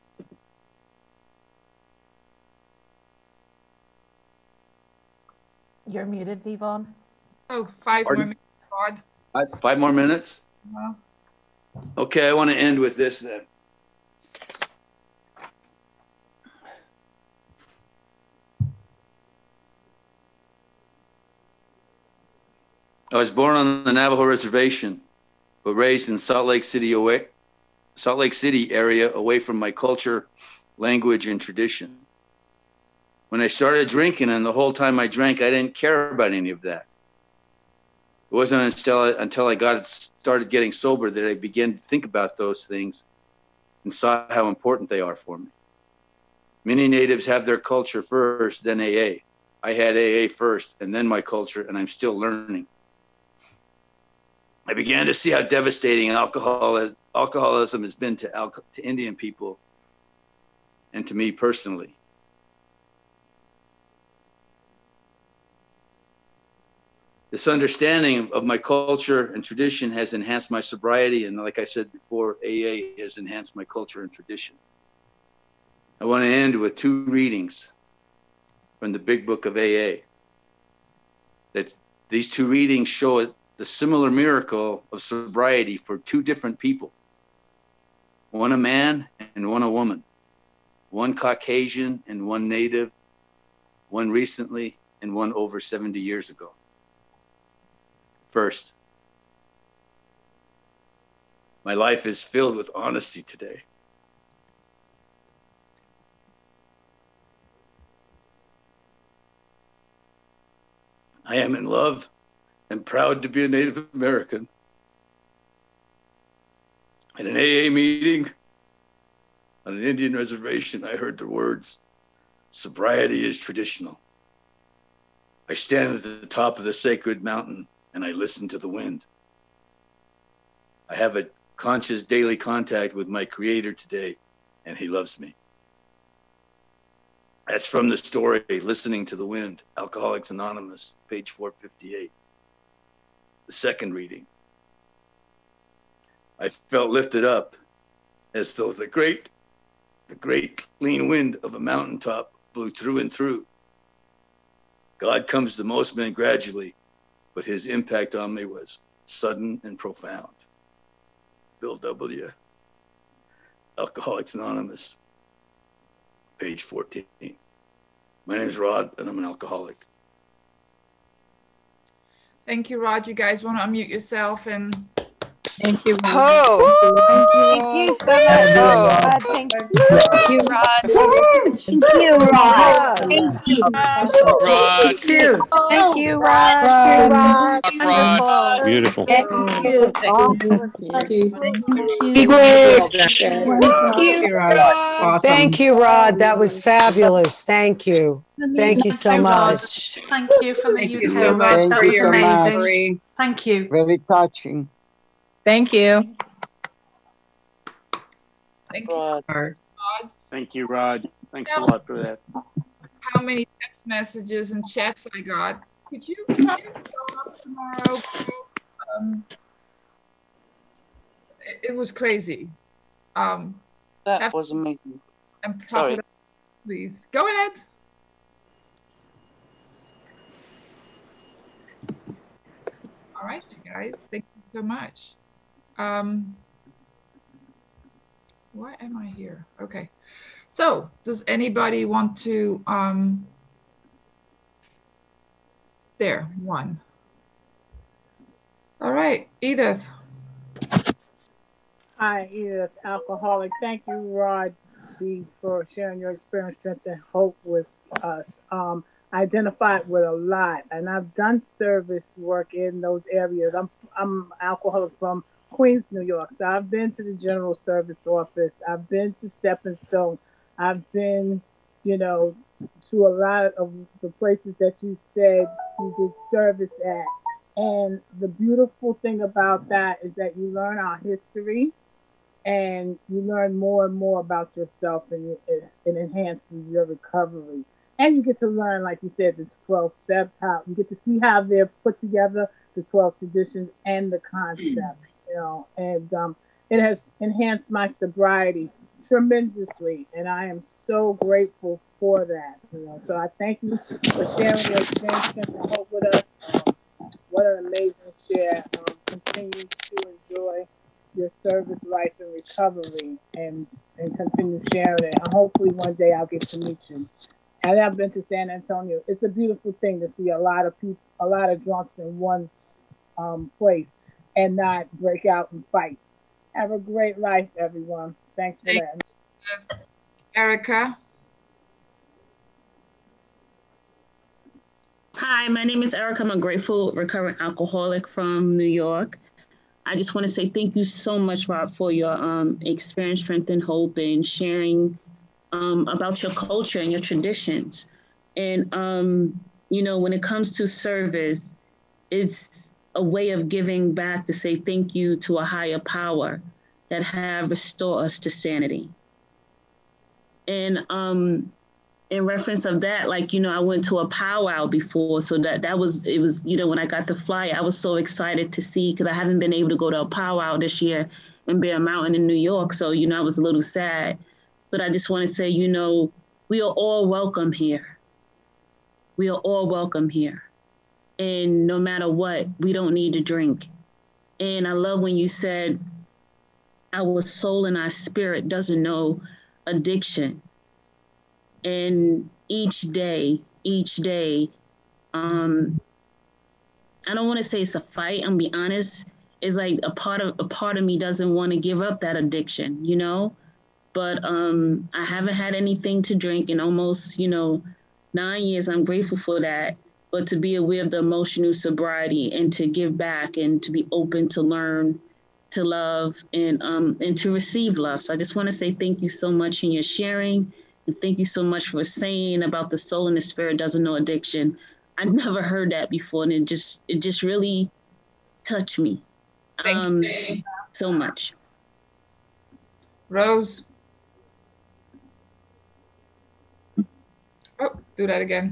You're muted, Yvonne. Oh, 5 more minutes, Rod. 5 more minutes? Yeah. Okay, I want to end with this then. I was born on the Navajo reservation, but raised in Salt Lake City area, away from my culture, language, and tradition. When I started drinking, and the whole time I drank, I didn't care about any of that. It wasn't until I started getting sober that I began to think about those things and saw how important they are for me. Many natives have their culture first, then AA. I had AA first, and then my culture, and I'm still learning. I began to see how devastating alcoholism has been to Indian people and to me personally. This understanding of my culture and tradition has enhanced my sobriety. And like I said before, AA has enhanced my culture and tradition. I want to end with 2 readings from the Big Book of AA. That these 2 readings show the similar miracle of sobriety for 2 different people. One a man and one a woman. One Caucasian and one Native. One recently and one over 70 years ago. First, my life is filled with honesty today. I am in love and proud to be a Native American. At an AA meeting on an Indian reservation, I heard the words, "Sobriety is traditional." I stand at the top of the sacred mountain and I listen to the wind. I have a conscious daily contact with my Creator today, and He loves me. That's from the story, Listening to the Wind, Alcoholics Anonymous, page 458. The second reading. I felt lifted up as though the great clean wind of a mountaintop blew through and through. God comes to most men gradually, but His impact on me was sudden and profound. Bill W., Alcoholics Anonymous, page 14. My name is Rod, and I'm an alcoholic. Thank you, Rod. You guys want to unmute yourself and Thank you. Thank you so much. Thank Thank you. you, Rod. Thank you, Rod. Thank you. Rod, Thank you. Thank you, Rod. Rod. Rod, Beautiful. Thank you. Be great. Thank you, Rod. That was fabulous. Thank you. Thank you so much. Thank you from the Thank UK. you so much That for was your amazing. memory. Thank you. Very touching. Thank you. thank you, Rod. Thank you, Rod. Thanks a lot for that. How many text messages and chats I got. Could you come up tomorrow? It was crazy. That was amazing. And prop Sorry. it up, please. Go ahead. All right, you guys. Thank you so much. Why am I here? Okay. So, does anybody want to there, one. All right, Edith. Hi, Edith, alcoholic. Thank you, Rod B, for sharing your experience, strength, and hope with us. I identified with a lot, and I've done service work in those areas. I'm alcoholic from Queens, New York, so I've been to the General Service Office. I've been to Stepping Stone. I've been, to a lot of the places that you said you did service at. And the beautiful thing about that is that you learn our history and you learn more and more about yourself, and it enhances your recovery. And you get to learn, like you said, the 12 steps, how you get to see how they're put together, the 12 traditions and the concept, and it has enhanced my sobriety tremendously. And I am so grateful for that, So I thank you for sharing your experience and hope with us. What an amazing share. Continue to enjoy your service life and recovery and continue sharing it. And hopefully one day I'll get to meet you. And I've been to San Antonio. It's a beautiful thing to see a lot of people, a lot of drunks in one place and not break out in fights. Have a great life, everyone. Thanks for that. Erica. Hi, my name is Erica. I'm a grateful recovering alcoholic from New York. I just want to say thank you so much, Rob, for your experience, strength, and hope, and sharing about your culture and your traditions. And, when it comes to service, it's a way of giving back to say thank you to a higher power that have restored us to sanity. And in reference of that, like, you know, I went to a powwow before. So it was, you know, when I got the flyer, I was so excited to see, because I haven't been able to go to a powwow this year in Bear Mountain in New York. So, you know, I was a little sad. But I just want to say, you know, we are all welcome here. We are all welcome here. And no matter what, we don't need to drink. And I love when you said our soul and our spirit doesn't know addiction. And each day, I don't want to say it's a fight. I'm be honest. It's like a part of me doesn't want to give up that addiction, you know. But I haven't had anything to drink in almost, you know, 9 years. I'm grateful for that. But to be aware of the emotional sobriety and to give back and to be open to learn, to love, and to receive love. So I just want to say thank you so much in your sharing. And thank you so much for saying about the soul and the spirit doesn't know addiction. I never heard that before, and it just really touched me so much. Rose. Oh, do that again.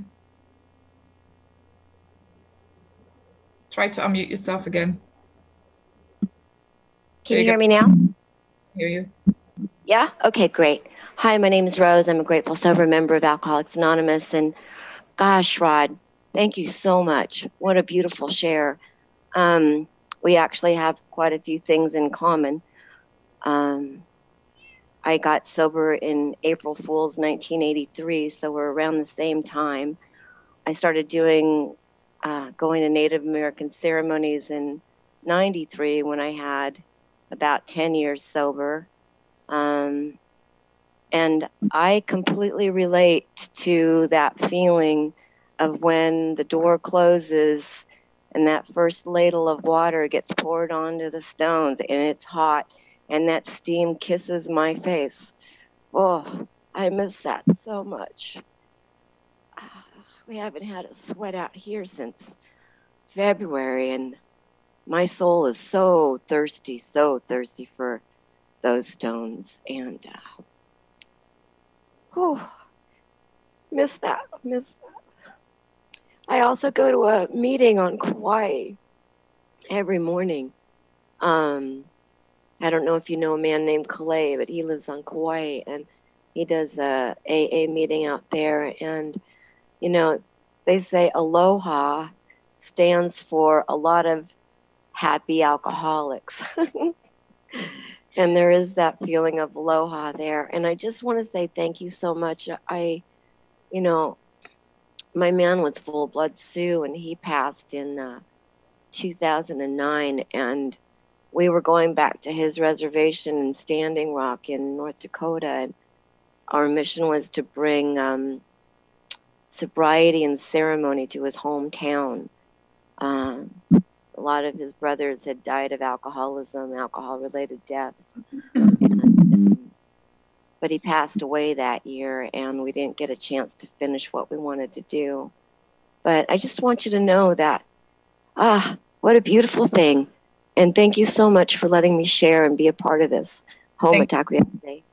Try to unmute yourself again. Can you hear me now? Hear you. Yeah? Okay, great. Hi, my name is Rose. I'm a grateful sober member of Alcoholics Anonymous. And gosh, Rod, thank you so much. What a beautiful share. We actually have quite a few things in common. I got sober in April Fool's 1983, so we're around the same time. I started going to Native American ceremonies in 93 when I had about 10 years sober. And I completely relate to that feeling of when the door closes and that first ladle of water gets poured onto the stones and it's hot and that steam kisses my face. Oh, I miss that so much. We haven't had a sweat out here since February, and my soul is so thirsty for those stones. And miss that. I also go to a meeting on Kauai every morning. I don't know if you know a man named Calais, but he lives on Kauai, and he does a AA meeting out there. And, you know, they say aloha stands for a lot of happy alcoholics. And there is that feeling of aloha there. And I just want to say thank you so much. You know, my man was Full Blood Sioux, and he passed in 2009. And we were going back to his reservation in Standing Rock in North Dakota. And our mission was to bring sobriety and ceremony to his hometown. A lot of his brothers had died of alcoholism, alcohol-related deaths. But he passed away that year, and we didn't get a chance to finish what we wanted to do. But I just want you to know that, what a beautiful thing. And thank you so much for letting me share and be a part of this. Home at Takuya today.